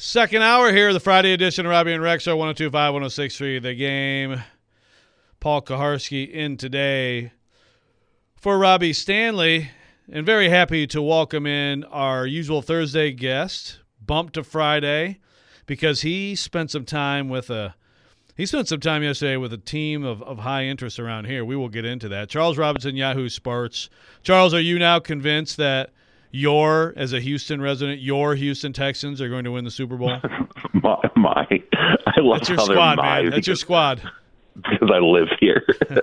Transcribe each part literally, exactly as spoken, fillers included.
Second hour here, the Friday edition of Robbie and Rex, one oh two point five, one oh six point three, The Game. Paul Kuharsky in today for Robbie Stanley, and very happy to welcome in our usual Thursday guest, bumped to Friday, because he spent some time with a he spent some time yesterday with a team of, of high interest around here. We will get into that. Charles Robinson, Yahoo Sports. Charles, are you now convinced that your, as a Houston resident, your Houston Texans are going to win the Super Bowl? my, my, I love That's your how squad, they're man. my That's your because, squad. Because I live here.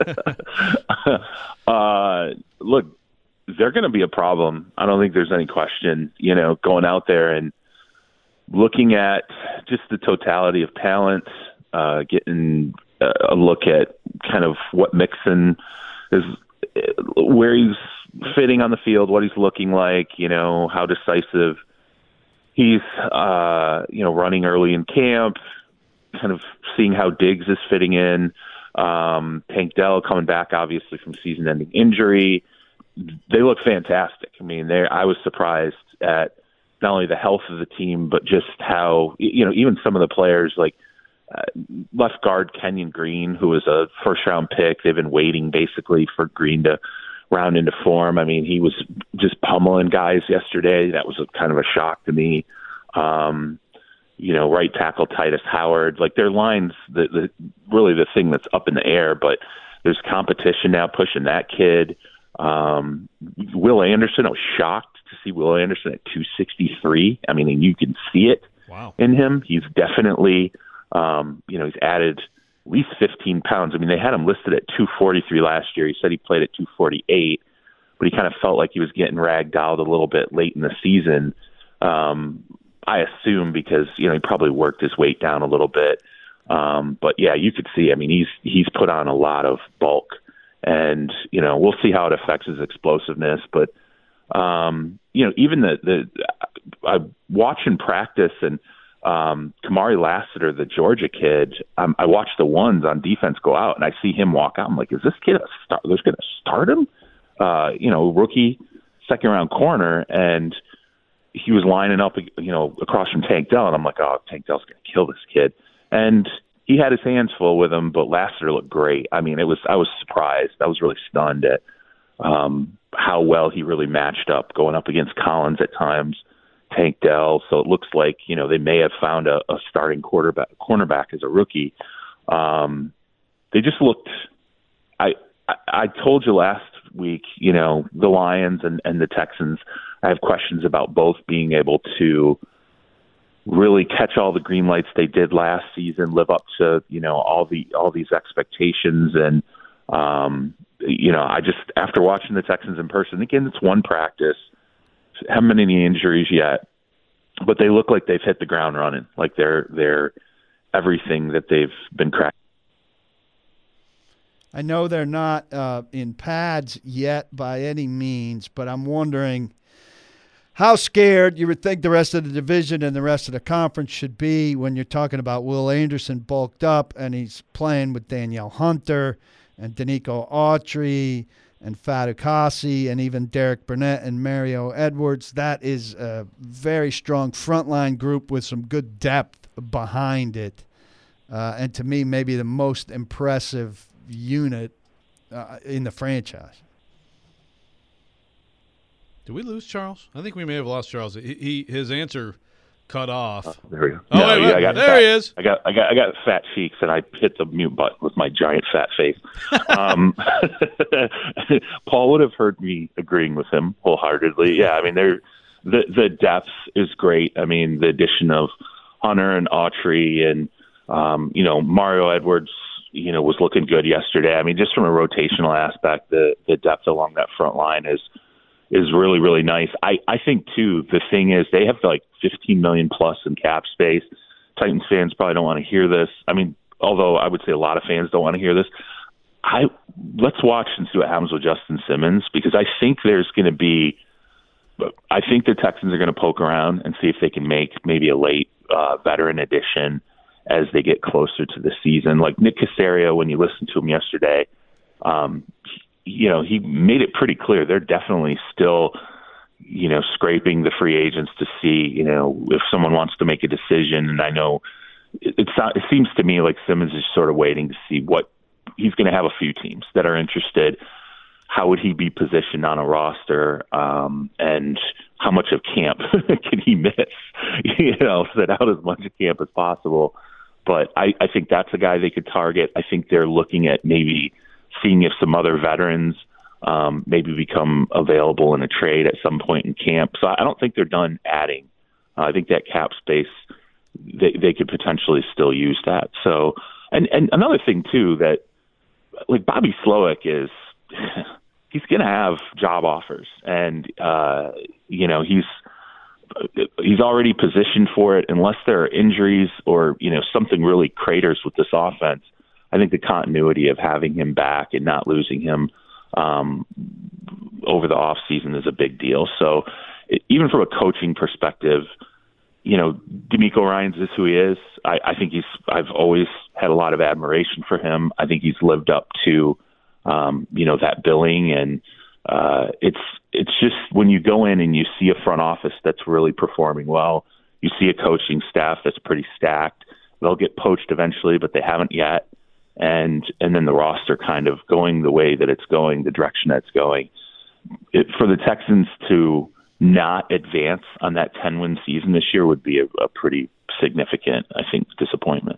uh, look, they're going to be a problem. I don't think there's any question, you know, going out there and looking at just the totality of talent, uh, getting a look at kind of what Mixon is, where he's fitting on the field, what he's looking like, you know, how decisive he's, uh, you know, running early in camp, kind of seeing how Diggs is fitting in. Um, Tank Dell coming back, obviously, from season-ending injury. They look fantastic. I mean, they I was surprised at not only the health of the team, but just how, you know, even some of the players like uh, left guard Kenyon Green, who was a first-round pick. They've been waiting basically for Green to round into form. I mean, he was just pummeling guys yesterday. That was a, kind of a shock to me. Um, you know, right tackle Titus Howard. Like their lines, the, the really the thing that's up in the air, but there's competition now pushing that kid. Um, Will Anderson, I was shocked to see Will Anderson at two sixty-three. I mean, and you can see it wow. in him. He's definitely, um, you know, he's added at least fifteen pounds. I mean, they had him listed at two forty-three last year. He said he played at two forty-eight, but he kind of felt like he was getting ragged out a little bit late in the season. Um, I assume because, you know, he probably worked his weight down a little bit. Um, but yeah, you could see, I mean, he's, he's put on a lot of bulk, and, you know, we'll see how it affects his explosiveness. But, um, you know, even the, the, I watch in practice and, Um, Kamari Lassiter, the Georgia kid, um, I watched the ones on defense go out, and I see him walk out. I'm like, is this kid a start? They're going to start him? Uh, you know, rookie, second round corner, and he was lining up, you know, across from Tank Dell, and I'm like, oh, Tank Dell's going to kill this kid. And he had his hands full with him, but Lassiter looked great. I mean, it was I was surprised. I was really stunned at um, how well he really matched up, going up against Collins at times. Tank Dell, so it looks like, you know, they may have found a, a starting quarterback, cornerback as a rookie. Um, they just looked. I, I I told you last week, you know, the Lions and, and the Texans. I have questions about both being able to really catch all the green lights they did last season, live up to, you know, all the all these expectations, and um, you know, I just after watching the Texans in person again, it's one practice. Haven't been any injuries yet, but they look like they've hit the ground running. Like they're they're everything that they've been cracking. I know they're not uh, in pads yet by any means, but I'm wondering how scared you would think the rest of the division and the rest of the conference should be when you're talking about Will Anderson bulked up and he's playing with Danielle Hunter and Danico Autry and Fatukasi and even Derek Burnett and Mario Edwards. That is a very strong frontline group with some good depth behind it. Uh, and to me, maybe the most impressive unit uh, in the franchise. Did we lose Charles? I think we may have lost Charles. He, he his answer cut off. Uh, there we go. Oh, no, wait, yeah, wait, I got there fat, he is. I got, I got, I got fat cheeks, and I hit the mute button with my giant fat face. um, Paul would have heard me agreeing with him wholeheartedly. Yeah, I mean, they're, the the depth is great. I mean, the addition of Hunter and Autry, and um, you know, Mario Edwards, you know, was looking good yesterday. I mean, just from a rotational aspect, the the depth along that front line is. is really, really nice. I, I think, too, the thing is they have like fifteen million dollars plus in cap space. Titans fans probably don't want to hear this. I mean, although I would say a lot of fans don't want to hear this. I Let's watch and see what happens with Justin Simmons, because I think there's going to be – I think the Texans are going to poke around and see if they can make maybe a late uh, veteran addition as they get closer to the season. Like Nick Caserio, when you listened to him yesterday, um, you know, he made it pretty clear they're definitely still you know, scraping the free agents to see, you know, if someone wants to make a decision. And I know it, it's not, it seems to me like Simmons is sort of waiting to see what he's going to have a few teams that are interested. How would he be positioned on a roster, um, and how much of camp can he miss? You know, sit out as much of camp as possible. But I, I think that's a guy they could target. I think they're looking at maybe seeing if some other veterans um, maybe become available in a trade at some point in camp. So I don't think they're done adding. Uh, I think that cap space, they, they could potentially still use that. So, and, and another thing too, that like Bobby Slowick is, he's going to have job offers, and uh, you know, he's, he's already positioned for it. Unless there are injuries or, you know, something really craters with this offense, I think the continuity of having him back and not losing him um, over the off season is a big deal. So it, even from a coaching perspective, you know, D'Amico Ryans is who he is. I, I think he's, I've always had a lot of admiration for him. I think he's lived up to, um, you know, that billing, and uh, it's, it's just when you go in and you see a front office that's really performing well, you see a coaching staff that's pretty stacked. They'll get poached eventually, but they haven't yet. And, and then the roster kind of going the way that it's going, the direction that's going. It, for the Texans to not advance on that ten win season this year would be a, a pretty significant, I think, disappointment.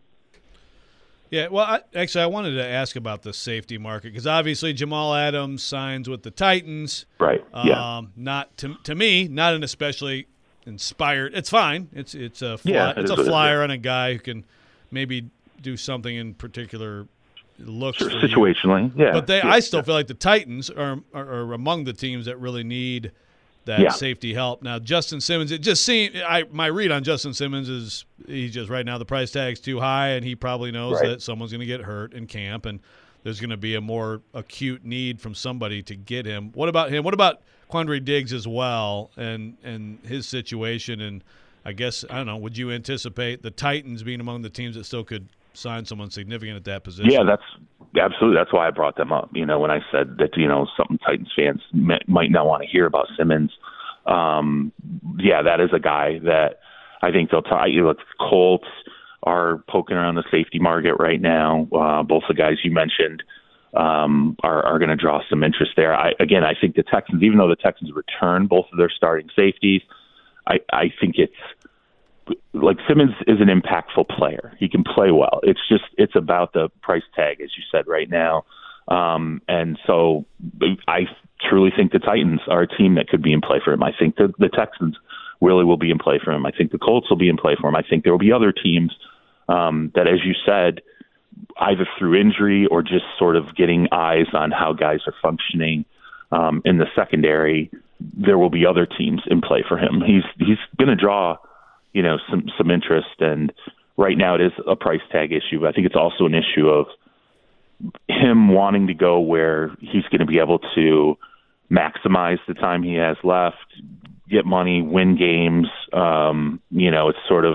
Yeah, well, I, actually, I wanted to ask about the safety market, because obviously Jamal Adams signs with the Titans. Right. Yeah. Um, not to to me, not an especially inspired. It's fine. It's it's a fly, yeah, it it's is a flyer it on a guy who can maybe do something in particular looks sure, for situationally. you. Yeah. But they, yeah, I still yeah. feel like the Titans are, are are among the teams that really need that Yeah. safety help. Now, Justin Simmons, it just seemed, I my read on Justin Simmons is he's just right now the price tag's too high, and he probably knows Right. that someone's going to get hurt in camp, and there's going to be a more acute need from somebody to get him. What about him? What about Quandre Diggs as well, and and his situation? And I guess, I don't know, would you anticipate the Titans being among the teams that still could sign someone significant at that position? Yeah, that's absolutely. That's why I brought them up. You know, when I said that, you know, some Titans fans may, might not want to hear about Simmons. Um, yeah, that is a guy that I think they'll tie. You know, the Colts are poking around the safety market right now. Uh, both the guys you mentioned um, are, are going to draw some interest there. I, again, I think the Texans, even though the Texans return both of their starting safeties, I, I think it's, like Simmons is an impactful player. He can play well. It's just, it's about the price tag, as you said right now. Um, and so I truly think the Titans are a team that could be in play for him. I think the, the Texans really will be in play for him. I think the Colts will be in play for him. I think there will be other teams um, that, as you said, either through injury or just sort of getting eyes on how guys are functioning um, in the secondary, there will be other teams in play for him. He's, he's going to draw, you know, some, some interest. And right now it is a price tag issue, but I think it's also an issue of him wanting to go where he's going to be able to maximize the time he has left, get money, win games. Um, you know, it's sort of,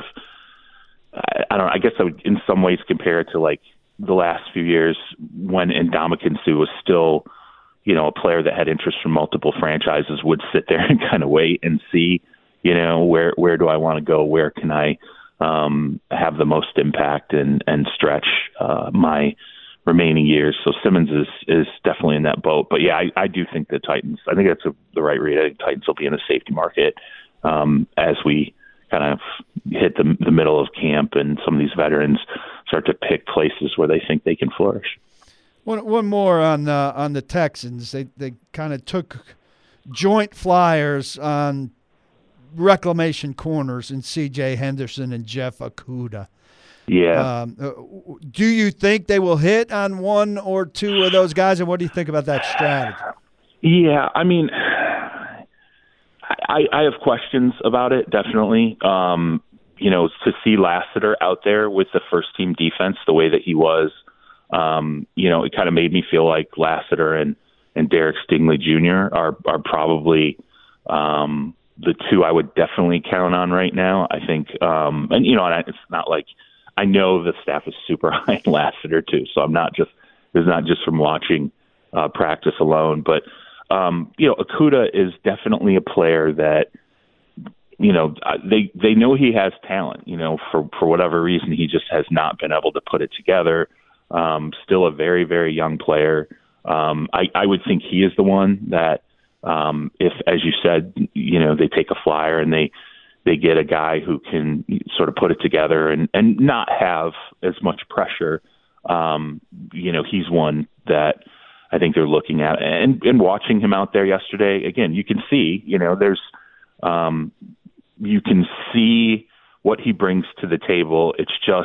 I, I don't know, I guess I would in some ways compare it to like the last few years when Ndamukong Suh was still, you know, a player that had interest from multiple franchises, would sit there and kind of wait and see, you know, where, where do I want to go? Where can I um, have the most impact and, and stretch uh, my remaining years? So Simmons is, is definitely in that boat. But yeah, I, I do think the Titans, I think that's a, the right read. I think Titans will be in the safety market um, as we kind of hit the, the middle of camp and some of these veterans start to pick places where they think they can flourish. One one more on uh, on the Texans. They they kind of took joint flyers on reclamation corners in C J Henderson and Jeff Okudah. Yeah. Um, do you think they will hit on one or two of those guys, and what do you think about that strategy? Yeah, I mean, I, I have questions about it, definitely. Um, you know, to see Lassiter out there with the first-team defense the way that he was, um, you know, it kind of made me feel like Lassiter and, and Derek Stingley Junior are, are probably um, the two I would definitely count on right now. I think, um, and, you know, and it's not like I know the staff is super high in Lassiter too, so I'm not just, it's not just from watching uh, practice alone, but um, you know, Okudah is definitely a player that, you know, they they know he has talent. You know, for for whatever reason, he just has not been able to put it together. Um, still a very very young player. Um, I, I would think he is the one that, um, if, as you said, you know, they take a flyer and they they get a guy who can sort of put it together and, and not have as much pressure. Um, you know, he's one that I think they're looking at. And, and watching him out there yesterday, again, you can see, you know, there's um, you can see what he brings to the table. It's just,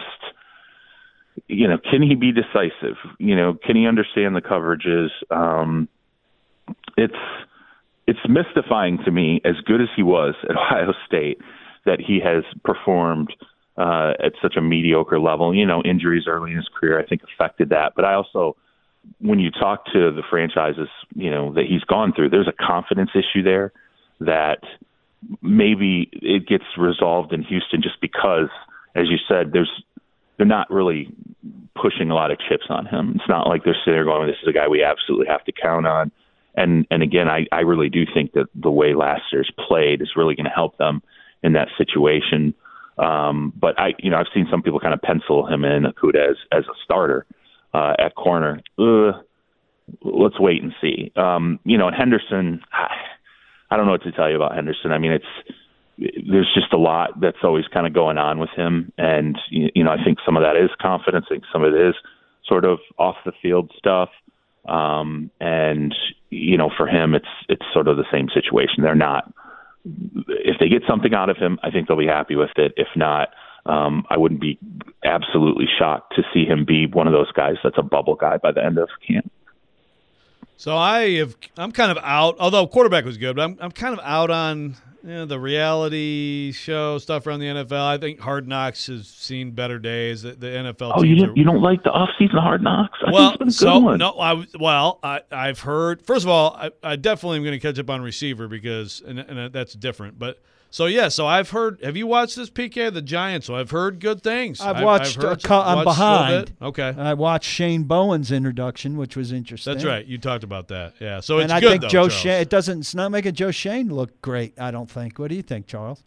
you know, can he be decisive? You know, can he understand the coverages? Um, it's it's mystifying to me, as good as he was at Ohio State, that he has performed uh, at such a mediocre level. You know, injuries early in his career, I think, affected that. But I also, when you talk to the franchises, you know, that he's gone through, there's a confidence issue there that maybe it gets resolved in Houston just because, as you said, there's they're not really pushing a lot of chips on him. It's not like they're sitting there going, this is a guy we absolutely have to count on. And and again, I, I really do think that the way last year's played is really going to help them in that situation. Um, but I, you know, I've seen some people kind of pencil him in, Okudah, as, as a starter uh, at corner. Ugh, let's wait and see. Um, you know, and Henderson, I, I don't know what to tell you about Henderson. I mean, it's, there's just a lot that's always kind of going on with him. And, you know, I think some of that is confidence. I think some of it is sort of off the field stuff. Um, and, you know, for him, it's, it's sort of the same situation. They're not, if they get something out of him, I think they'll be happy with it. If not, um, I wouldn't be absolutely shocked to see him be one of those guys that's a bubble guy by the end of camp. So I have, I'm kind of out, although quarterback was good, but I'm, I'm kind of out on, you know, the reality show stuff around the N F L. I think Hard Knocks has seen better days. The, the N F L. Oh, teams you don't, are, you don't like the off-season Hard Knocks? I well, think it's been a so good one. no, I well, I I've heard. First of all, I, I definitely am going to catch up on receiver because, and, and that's different. But so yeah, so I've heard. Have you watched this P K the Giants? So I've heard good things. I've watched. I've heard a co- I'm watched a little behind. bit. Okay, I watched Shane Bowen's introduction, which was interesting. that's right. You talked about that. Yeah. So it's and I good think though, Joe Charles. Shane. It doesn't. It's not making Joe Shane look great. I don't think. What do you think, Charles?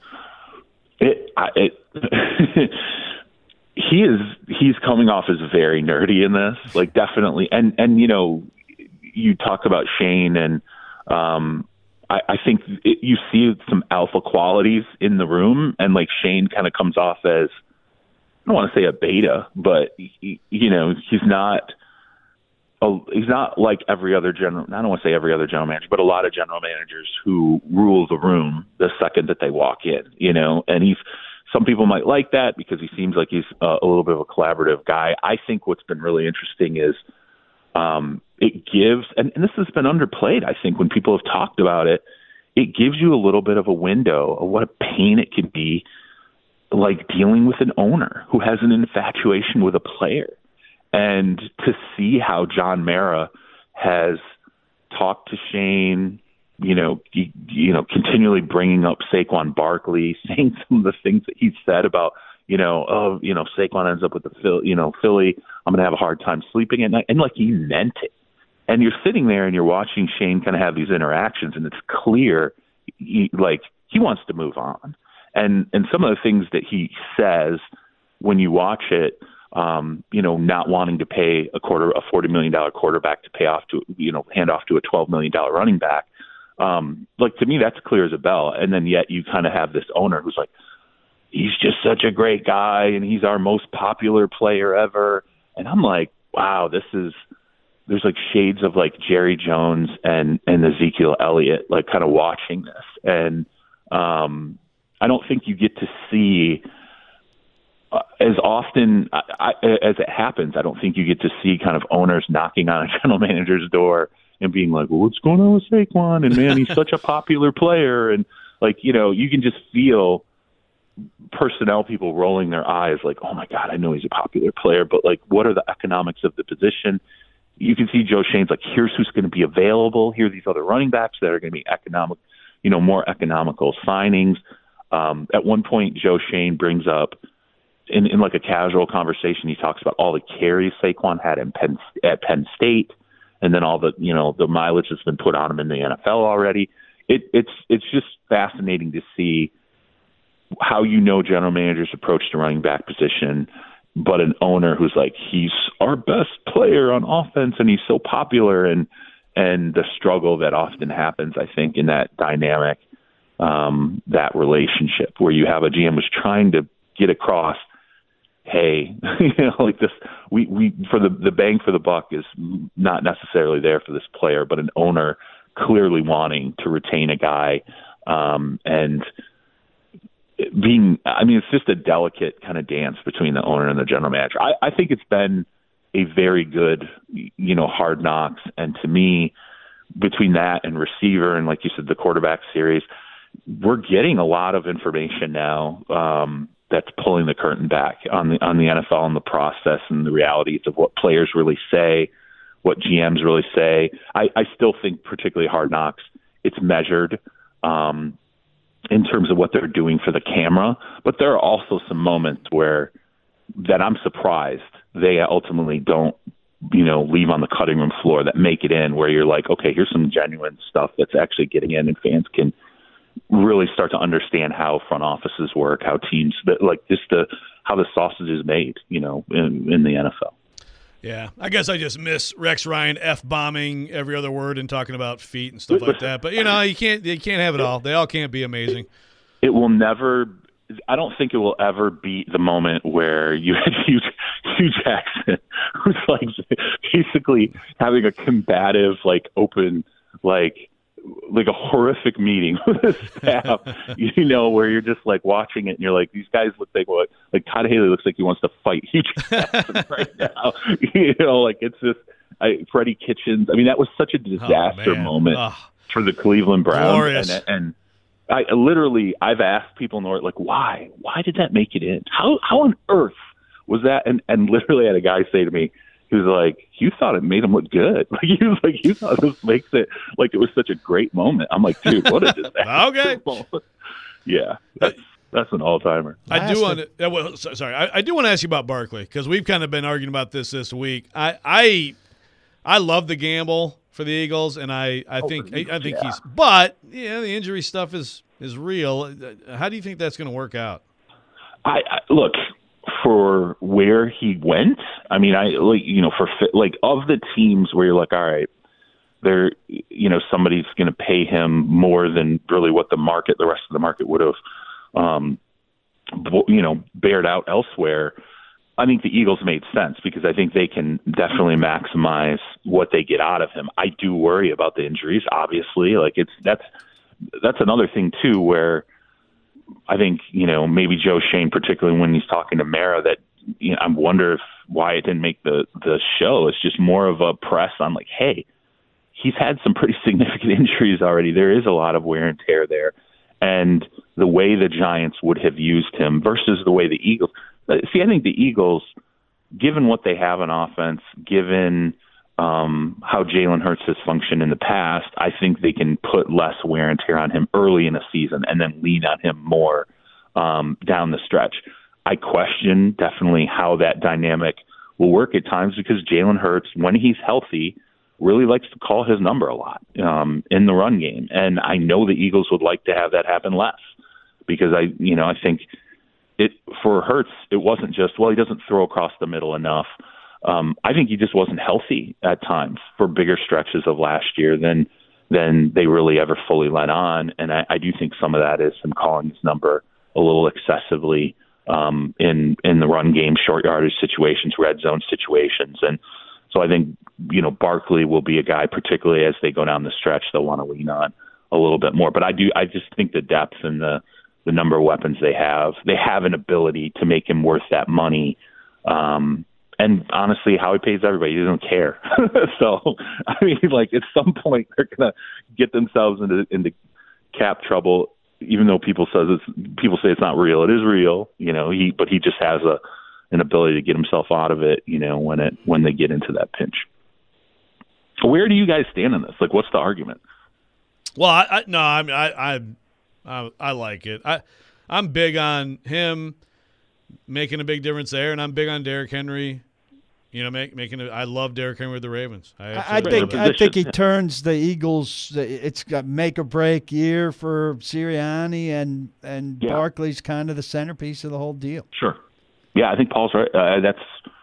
It, I, it he is he's coming off as very nerdy in this, like definitely. And and you know, you talk about Shane, and um, I, I think it, you see some alpha qualities in the room, and like Shane kind of comes off as, I don't want to say a beta, but he, you know, he's not. A, he's not like every other general. I don't want to say every other general manager, but a lot of general managers who rule the room the second that they walk in. You know, and he's. Some people might like that because he seems like he's uh, a little bit of a collaborative guy. I think what's been really interesting is um, it gives, and, and this has been underplayed, I think, when people have talked about it, it gives you a little bit of a window of what a pain it can be, like dealing with an owner who has an infatuation with a player. And to see how John Mara has talked to Shane, you know, you, you know, continually bringing up Saquon Barkley, saying some of the things that he said about, you know, oh, you know, Saquon ends up with the Philly, you know, Philly, I'm going to have a hard time sleeping at night. And like he meant it. And you're sitting there and you're watching Shane kind of have these interactions, and it's clear, he, like he wants to move on. And and some of the things that he says when you watch it, um, you know, not wanting to pay a quarter, a forty million dollars quarterback to pay off to, you know, hand off to a twelve million dollars running back. Um, like to me, that's clear as a bell. And then yet you kind of have this owner who's like, he's just such a great guy and he's our most popular player ever. And I'm like, wow, this is, there's like shades of like Jerry Jones and, and Ezekiel Elliott, like kind of watching this. And, um, I don't think you get to see uh, as often I, I, as it happens. I don't think you get to see kind of owners knocking on a general manager's door and being like, well, what's going on with Saquon? And man, he's such a popular player. And like, you know, you can just feel personnel people rolling their eyes like, oh my God, I know he's a popular player, but like, what are the economics of the position? You can see Joe Shane's like, here's who's going to be available. Here are these other running backs that are going to be economic, you know, more economical signings. Um, at one point, Joe Shane brings up in, in like a casual conversation, he talks about all the carries Saquon had in Penn, at Penn State. and then all the you know the mileage that's been put on him in the N F L already. It, it's it's just fascinating to see how you know general managers approach the running back position, but an owner who's like, he's our best player on offense and he's so popular, and and the struggle that often happens, I think, in that dynamic, um, that relationship where you have a G M who's trying to get across, hey, you know, like this, we, we for the, the bang for the buck is not necessarily there for this player, but an owner clearly wanting to retain a guy, um, and being, I mean, it's just a delicate kind of dance between the owner and the general manager. I, I think it's been a very good, you know, Hard Knocks. And to me, between that and receiver and, like you said, the quarterback series, we're getting a lot of information now um, that's pulling the curtain back on the on the N F L and the process and the realities of what players really say, what G Ms really say. I, I still think, particularly Hard Knocks, it's measured um, in terms of what they're doing for the camera. But there are also some moments where that I'm surprised they ultimately don't, you know, leave on the cutting room floor that make it in, where you're like, okay, here's some genuine stuff that's actually getting in, and fans can really start to understand how front offices work, how teams, like just the how the sausage is made, you know, in, in the N F L. Yeah, I guess I just miss Rex Ryan f-bombing every other word and talking about feet and stuff like that. But you know, you can't you can't have it all. They all can't be amazing. It will never. I don't think it will ever beat the moment where you had Hugh, Hugh Jackson, who's like basically having a combative, like open, like like a horrific meeting with his staff, you know, where you're just like watching it and you're like, these guys look like what? Like Todd Haley looks like he wants to fight Hugh Jackson right now. You know, like it's just I, Freddie Kitchens. I mean, that was such a disaster oh, moment oh, for the Cleveland Browns. Glorious. And, and I literally, I've asked people in the like, why? Why did that make it in? How how on earth was that? And and literally had a guy say to me, he was like, you thought it made him look good. Like he was like, you thought this makes it like it was such a great moment. I'm like, dude, what a disaster. Okay. moment. Yeah, that's that's an all timer. I do want to. Well, sorry, I, I do want to ask you about Barkley, because we've kind of been arguing about this this week. I I I love the gamble for the Eagles, and I, I Oh, think for the Eagles, I think yeah. he's. But yeah, the injury stuff is is real. How do you think that's going to work out? I, I look for where he went. I mean, I like you know for like of the teams where you're like, all right, there, you know, somebody's going to pay him more than really what the market, the rest of the market would have, um, you know, bared out elsewhere. I think the Eagles made sense because I think they can definitely maximize what they get out of him. I do worry about the injuries, obviously. Like it's that's that's another thing too, where I think you know maybe Joe Shane, particularly when he's talking to Mara, that you know, I wonder if why it didn't make the the show. It's just more of a press on like, hey, he's had some pretty significant injuries already. There is a lot of wear and tear there, and the way the Giants would have used him versus the way the Eagles. See, I think the Eagles, given what they have on offense, given um, how Jalen Hurts has functioned in the past, I think they can put less wear and tear on him early in a season and then lean on him more um, down the stretch. I question definitely how that dynamic will work at times because Jalen Hurts, when he's healthy, really likes to call his number a lot um, in the run game. And I know the Eagles would like to have that happen less because I, you know, I think – It for Hurts, it wasn't just, well, he doesn't throw across the middle enough. Um, I think he just wasn't healthy at times for bigger stretches of last year than than they really ever fully let on. And I, I do think some of that is him calling his number a little excessively um, in in the run game, short yardage situations, red zone situations. And so I think, you know, Barkley will be a guy, particularly as they go down the stretch, they'll want to lean on a little bit more. But I do, I just think the depth and the the number of weapons they have, they have an ability to make him worth that money. Um, and honestly, how he pays everybody, he doesn't care. So, I mean, like at some point they're going to get themselves into, into cap trouble, even though people says it's, people say it's not real. It is real, you know, he, but he just has a, an ability to get himself out of it, you know, when it, when they get into that pinch. Where do you guys stand on this? Like, what's the argument? Well, I, I no, I mean, I, I, I, I like it. I, I'm big on him making a big difference there, and I'm big on Derrick Henry You know, make, making it. I love Derrick Henry with the Ravens. I, I, I think I think he turns the Eagles. It's got make or break year for Sirianni, and and yeah. Barkley's kind of the centerpiece of the whole deal. Sure. Yeah, I think Paul's right. Uh, that's.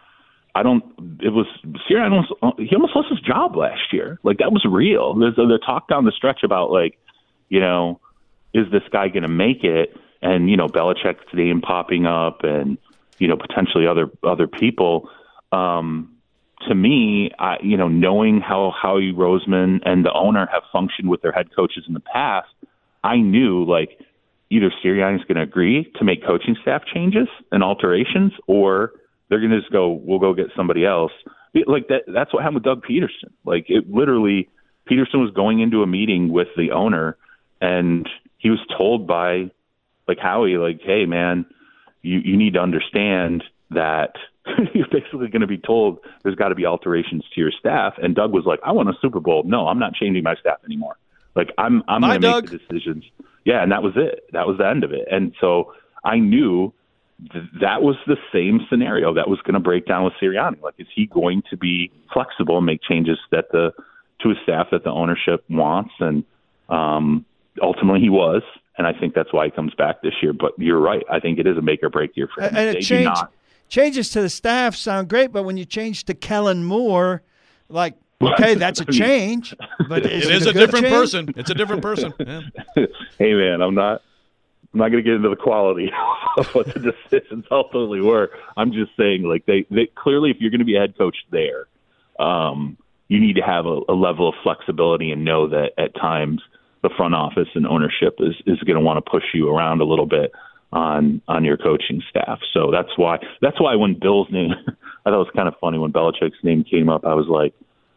I don't. It was Sirianni. Almost, he almost lost his job last year. Like that was real. There's the talk down the stretch about like, you know, is this guy going to make it? And you know, Belichick's name popping up, and you know, potentially other other people. Um, to me, I, you know, knowing how Howie Roseman and the owner have functioned with their head coaches in the past, I knew like either Sirianni's going to agree to make coaching staff changes and alterations, or they're going to just go, we'll go get somebody else. Like that. That's what happened with Doug Peterson. Like it literally, Peterson was going into a meeting with the owner, and he was told by like Howie, like, hey man, you, you need to understand that you're basically going to be told there's got to be alterations to your staff. And Doug was like, I want a Super Bowl. No, I'm not changing my staff anymore. Like I'm, I'm going to make the decisions. Yeah. And that was it. That was the end of it. And so I knew th- that was the same scenario that was going to break down with Sirianni. Like, is he going to be flexible and make changes that the, to his staff that the ownership wants? And um, ultimately he was. And I think that's why he comes back this year. But you're right. I think it is a make or break year for him. And it changed. Changes to the staff sound great, but when you change to Kellen Moore, like, okay, that's a change. But it is is it a, a different change? person. It's a different person. Yeah. Hey, man, I'm not I'm not going to get into the quality of what the decisions ultimately were. I'm just saying, like, they, they clearly, if you're going to be a head coach there, um, you need to have a, a level of flexibility and know that at times the front office and ownership is, is going to want to push you around a little bit on on your coaching staff. So that's why that's why when Bill's name, I thought it was kind of funny when Belichick's name came up, I was like,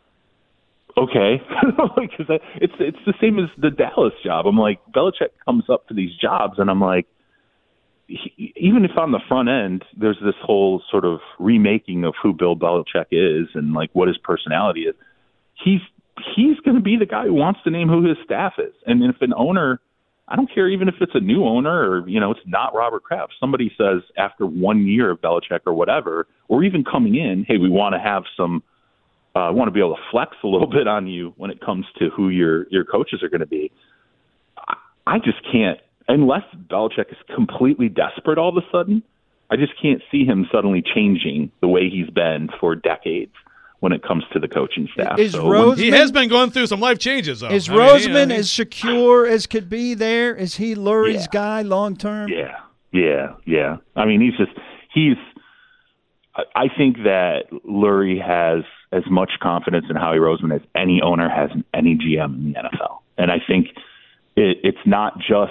okay, because it's it's the same as the Dallas job. I'm like, Belichick comes up for these jobs, and I'm like, he, even if on the front end there's this whole sort of remaking of who Bill Belichick is and like what his personality is, he's he's going to be the guy who wants to name who his staff is. And if an owner, I don't care even if it's a new owner or, you know, it's not Robert Kraft. Somebody says after one year of Belichick or whatever, or even coming in, hey, we want to have some, uh, want to be able to flex a little bit on you when it comes to who your, your coaches are going to be. I, I just can't, unless Belichick is completely desperate all of a sudden, I just can't see him suddenly changing the way he's been for decades when it comes to the coaching staff. Is so Roseman, he has been going through some life changes, though. Is I mean, Roseman I mean, as secure as could be there? Is he Lurie's yeah. guy long term? Yeah, yeah, yeah. I mean, he's just he's. I think that Lurie has as much confidence in Howie Roseman as any owner has in any G M in the N F L, and I think it, it's not just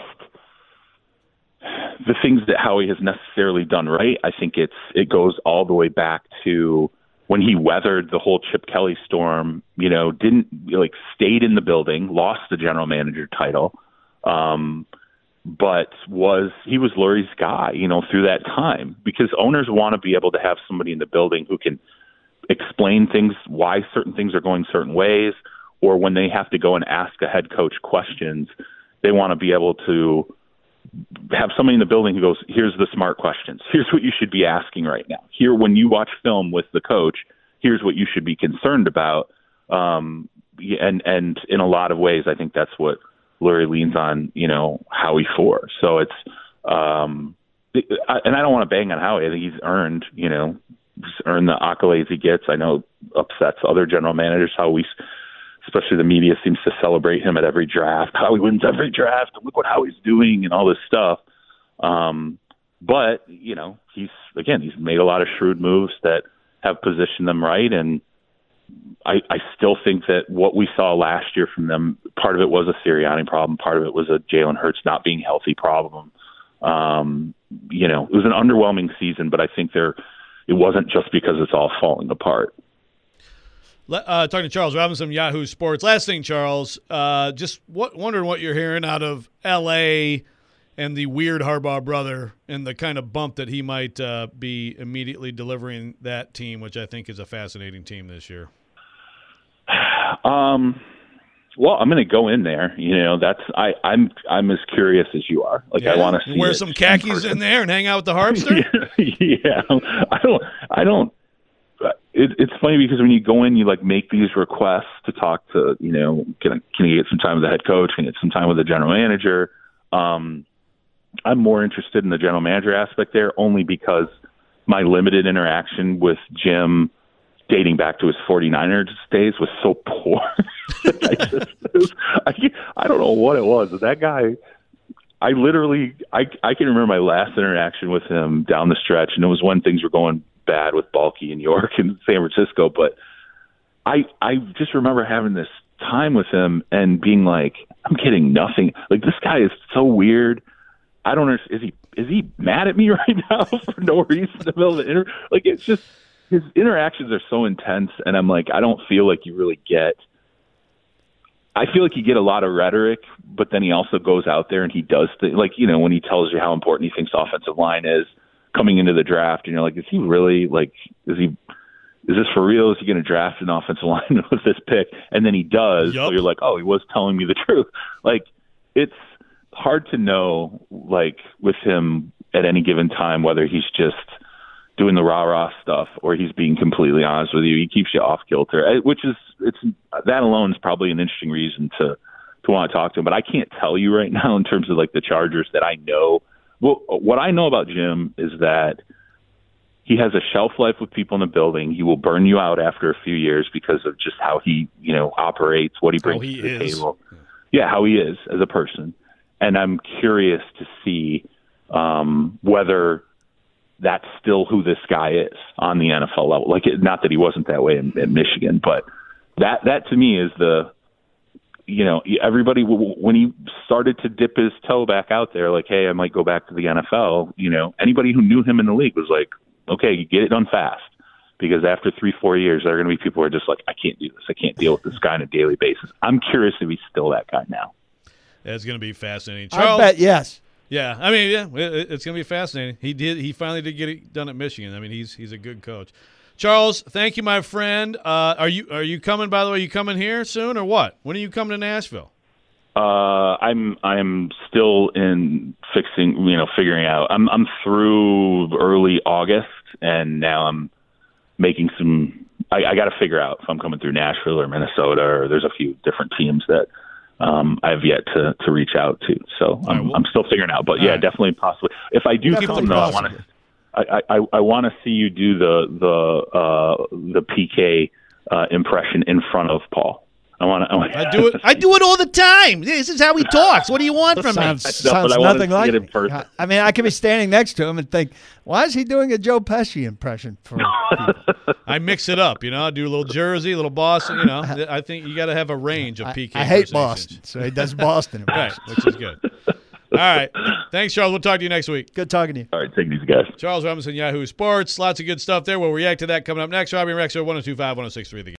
the things that Howie has necessarily done right. I think it's it goes all the way back to when he weathered the whole Chip Kelly storm, you know, didn't like stayed in the building, lost the general manager title, um, but was he was Lurie's guy, you know, through that time, because owners want to be able to have somebody in the building who can explain things, why certain things are going certain ways, or when they have to go and ask a head coach questions, they want to be able to have somebody in the building who goes, here's the smart questions. Here's what you should be asking right now. Here, when you watch film with the coach, here's what you should be concerned about. Um, and, and in a lot of ways, I think that's what Lurie leans on, you know, Howie for. So it's, um, it, I, and I don't want to bang on Howie. I think he's earned, you know, he's earned the accolades he gets. I know it upsets other general managers how we, especially the media, seems to celebrate him at every draft. Howie wins every draft. Look what Howie's doing and all this stuff. Um, but, you know, he's, again, he's made a lot of shrewd moves that have positioned them right. And I, I still think that what we saw last year from them, part of it was a Sirianni problem. Part of it was a Jalen Hurts not being healthy problem. Um, you know, it was an underwhelming season, but I think there, it wasn't just because it's all falling apart. Uh, talking to Charles Robinson, Yahoo Sports. Last thing, Charles, uh, just what, wondering what you're hearing out of L A and the weird Harbaugh brother and the kind of bump that he might uh, be immediately delivering that team, which I think is a fascinating team this year. Um, well, I'm going to go in there. You know, that's I, I'm I'm as curious as you are. Like yeah. I want to see wear some khakis in there and hang out with the Harpster. yeah, yeah, I don't. I don't. it, it's funny because when you go in, you like make these requests to talk to, you know, can, I, can you get some time with the head coach? Can you get some time with the general manager? Um, I'm more interested in the general manager aspect there only because my limited interaction with Jim dating back to his 49ers days was so poor. I, just, was, I, I don't know what it was. That guy, I literally, I, I can remember my last interaction with him down the stretch, and it was when things were going bad with Balky in New York and San Francisco. But I, I just remember having this time with him and being like, I'm getting nothing. Like, this guy is so weird. I don't understand. Is he is he mad at me right now for no reason in the middle of the interview? Like, it's just his interactions are so intense, and I'm like, I don't feel like you really get. I feel like you get a lot of rhetoric, but then he also goes out there and he does things like, you know, when he tells you how important he thinks offensive line is coming into the draft, and you're like, is he really like? Is he? Is this for real? Is he going to draft an offensive lineman with this pick? And then he does. Yep. So you're like, oh, he was telling me the truth. Like, it's hard to know, like, with him at any given time, whether he's just doing the rah-rah stuff or he's being completely honest with you. He keeps you off kilter, which is, it's that alone is probably an interesting reason to, to want to talk to him. But I can't tell you right now in terms of, like, the Chargers that I know. Well, what I know about Jim is that he has a shelf life with people in the building. He will burn you out after a few years because of just how he, you know, operates, what he brings he to the is. table. Yeah, how he is as a person. And I'm curious to see um, whether that's still who this guy is on the N F L level. Like, not that he wasn't that way in, in Michigan, but that that to me is the, you know, everybody, when he started to dip his toe back out there, like, hey, I might go back to the N F L, you know, anybody who knew him in the league was like, okay, you get it done fast. Because after three, four years, there are going to be people who are just like, I can't do this. I can't deal with this guy on a daily basis. I'm curious if he's still that guy now. It's going to be fascinating. Charles, I bet yes. Yeah, I mean, yeah, it, it's going to be fascinating. He did. He finally did get it done at Michigan. I mean, he's he's a good coach. Charles, thank you, my friend. Uh, are you are you coming? By the way, you coming here soon or what? When are you coming to Nashville? Uh, I'm I'm still in fixing, you know, figuring out. I'm I'm through early August, and now I'm making some. I, I got to figure out if I'm coming through Nashville or Minnesota, or there's a few different teams that um, I've yet to, to reach out to. So I'm right, well, I'm still figuring out. But yeah, right. definitely possibly. If I do Definitely come, though, I want to. I, I, I want to see you do the the uh, the P K uh, impression in front of Paul. I want to. I do it. I do it all the time. This is how he talks. What do you want from sounds, me? Sounds I wanted nothing to like see it in it. person. I mean, I could be standing next to him and think, why is he doing a Joe Pesci impression for people? I mix it up. You know, I do a little Jersey, a little Boston. You know, I think you got to have a range of P K. I, I hate impersonations. Boston, so he does Boston Right, impressions. which is good. All right. Thanks, Charles. We'll talk to you next week. Good talking to you. All right, take these guys. Charles Robinson, Yahoo Sports. Lots of good stuff there. We'll react to that coming up next. Robbie and Rex are one oh two five, one oh six three. The Game.